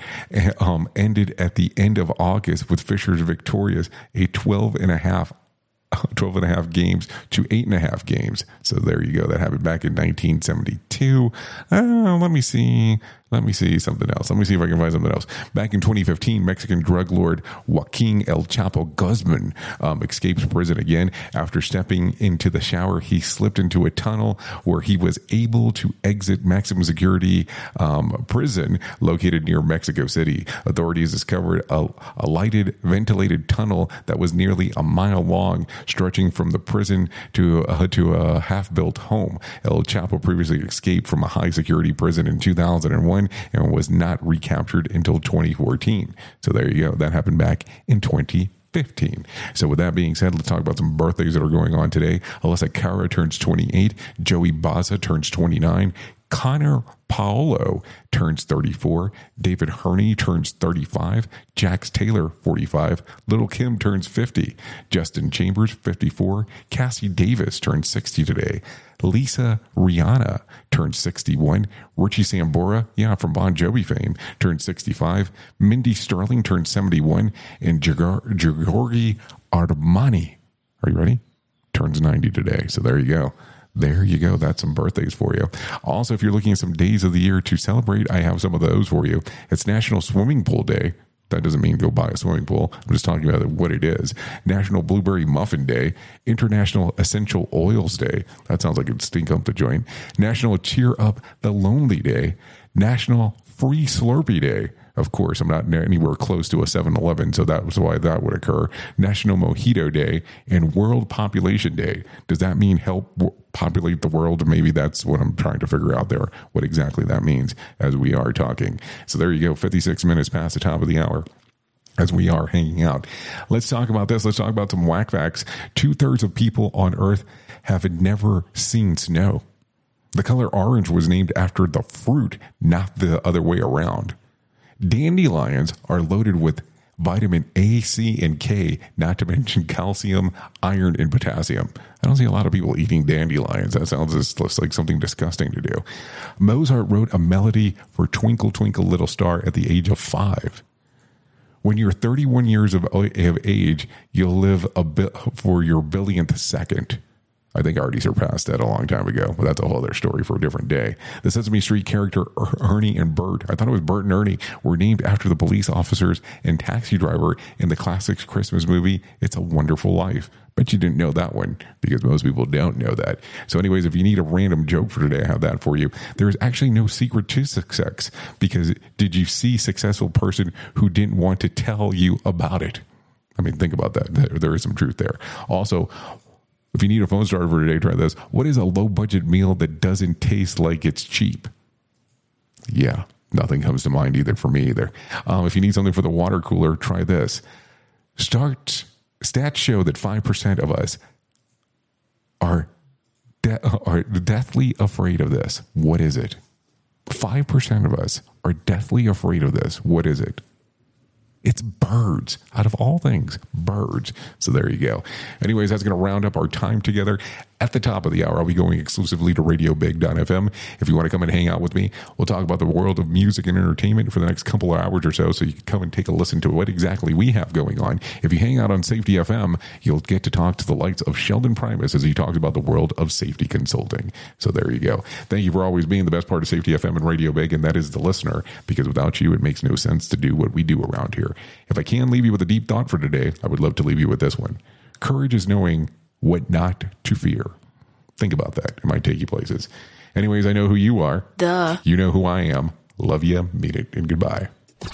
ended at the end of August with Fischer's victorious a 12 and a half games to 8.5 games. So there you go. That happened back in 1972. Let me see something else. Let me see if I can find something else. Back in 2015, Mexican drug lord Joaquin El Chapo Guzman escaped prison again. After stepping into the shower, he slipped into a tunnel where he was able to exit maximum security prison located near Mexico City. Authorities discovered a lighted, ventilated tunnel that was nearly a mile long, stretching from the prison to a half-built home. El Chapo previously escaped from a high-security prison in 2001 and was not recaptured until 2014. So there you go. That happened back in 2015. So with that being said, let's talk about some birthdays that are going on today. Alyssa Cara turns 28. Joey Baza turns 29. Connor Paolo turns 34. David Herney turns 35. Jax Taylor, 45. Little Kim turns 50. Justin Chambers, 54. Cassie Davis turns 60 today. Lisa Rihanna turns 61. Richie Sambora, from Bon Jovi fame, turns 65. Mindy Sterling turns 71. And Giorgi Armani, are you ready? Turns 90 today. So there you go. There you go. That's some birthdays for you. Also, if you're looking at some days of the year to celebrate, I have some of those for you. It's National Swimming Pool Day. That doesn't mean go buy a swimming pool. I'm just talking about what it is. National Blueberry Muffin Day. International Essential Oils Day. That sounds like it'd stink up the joint. National Cheer Up the Lonely Day. National Free Slurpee Day. Of course, I'm not anywhere close to a 7-Eleven, so that was why that would occur. National Mojito Day and World Population Day. Does that mean help populate the world? Maybe that's what I'm trying to figure out there, what exactly that means as we are talking. So there you go, 56 minutes past the top of the hour. As we are hanging out, let's talk about this. Let's talk about some whack facts. 2/3 of people on Earth have never seen snow. The color orange was named after the fruit, not the other way around. Dandelions are loaded with vitamin A, C, and K, not to mention calcium, iron, and potassium. I don't see a lot of people eating dandelions. That sounds just like something disgusting to do. Mozart wrote a melody for Twinkle, Twinkle, Little Star at the age of 5. When you're 31 years of age, you'll live for your billionth second. I think I already surpassed that a long time ago, but that's a whole other story for a different day. The Sesame Street character Ernie and Bert, I thought it was Bert and Ernie, were named after the police officers and taxi driver in the classic Christmas movie, It's a Wonderful Life. Bet you didn't know that one, because most people don't know that. So anyways, if you need a random joke for today, I have that for you. There is actually no secret to success, because did you see successful person who didn't want to tell you about it? I mean, think about that. There is some truth there. Also, if you need a phone starter for today, try this. What is a low-budget meal that doesn't taste like it's cheap? Yeah, nothing comes to mind either for me either. If you need something for the water cooler, try this. Stats show that 5% of us are deathly afraid of this. What is it? 5% of us are deathly afraid of this. What is it? It's birds. Out of all things, birds. So there you go. Anyways, that's going to round up our time together. At the top of the hour, I'll be going exclusively to RadioBig.fm. If you want to come and hang out with me, we'll talk about the world of music and entertainment for the next couple of hours or so you can come and take a listen to what exactly we have going on. If you hang out on Safety FM, you'll get to talk to the likes of Sheldon Primus as he talks about the world of safety consulting. So there you go. Thank you for always being the best part of Safety FM and Radio Big, and that is the listener, because without you, it makes no sense to do what we do around here. If I can leave you with a deep thought for today, I would love to leave you with this one. Courage is knowing what not to fear. Think about that. It might take you places. Anyways, I know who you are. Duh. You know who I am. Love you, mean it, and goodbye.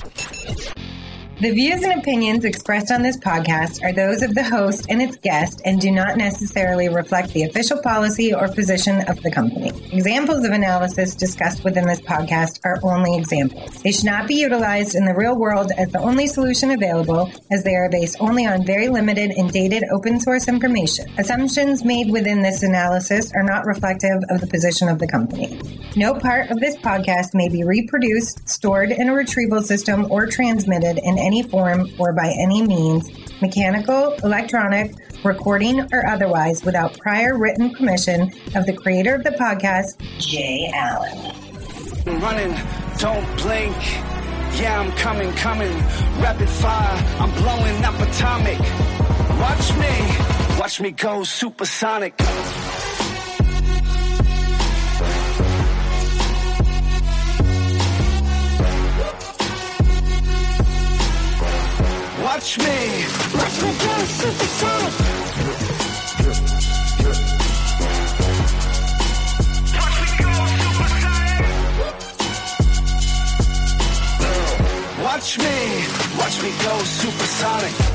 The views and opinions expressed on this podcast are those of the host and its guest and do not necessarily reflect the official policy or position of the company. Examples of analysis discussed within this podcast are only examples. They should not be utilized in the real world as the only solution available, as they are based only on very limited and dated open source information. Assumptions made within this analysis are not reflective of the position of the company. No part of this podcast may be reproduced, stored in a retrieval system, or transmitted in any form or by any means, mechanical, electronic, recording, or otherwise, without prior written permission of the creator of the podcast, Jay Allen. Running, don't blink. Yeah, I'm coming. Rapid fire, I'm blowing up atomic. Watch me go supersonic. Watch me go supersonic. Watch me go supersonic.